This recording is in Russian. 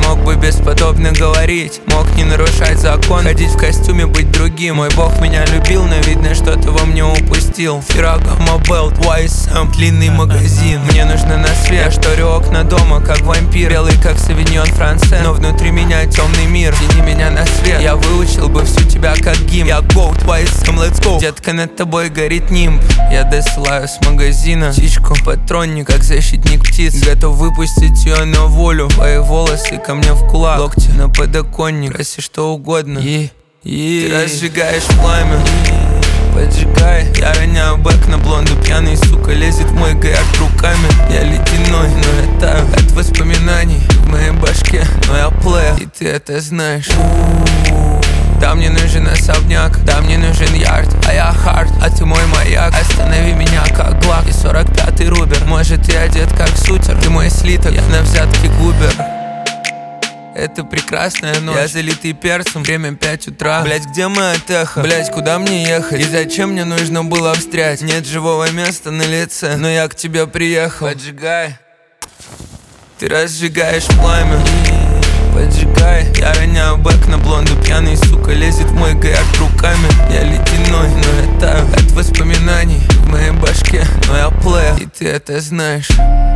мог бы бесподобно говорить, мог не нарушать закон, ходить в костюме, быть другим. Мой бог меня любил, но видно, что-то во мне упустил. Феррагамо Белт, YSM, длинный магазин. Мне нужно на свет, я шторю окна дома, как вампир. Белый, как Савиньон Франце, но внутри меня темный мир. Тяни меня на свет, я выучил бы всю тебя как гимн. Я Goat, YSM, let's go. Детка, над тобой горит нимб. Я досылаю с магазина птичку, патронник, как защитник птиц. Готов выпустить ее на волю. Твои волосы ко мне в кулак, локти на подоконник, краси что угодно. Ты разжигаешь пламя, поджигай. Я роняю бэк на блонду, пьяный, сука, лезет в мой гаяк руками. Я ледяной, но я таю от воспоминаний в моей башке, но я плеер, и ты это знаешь. Да, мне нужен особняк, да, мне нужен ярд, а я хард, а ты мой маяк. Останови меня как глак, и 45-й рубер. Может, ты одет как сутер, ты мой слиток, я на взятке губер. Это прекрасная ночь, я залитый перцем, время 5 утра. Блять, где мы от эхо? Блять, куда мне ехать? И зачем мне нужно было встрять? Нет живого места на лице, но я к тебе приехал. Поджигай. Ты разжигаешь пламя, поджигай. Я роняю бэк на блонду, пьяный, сука, лезет в мой гаяк руками. Я ледяной, но я таю от воспоминаний в моей башке, но я плеер, и ты это знаешь.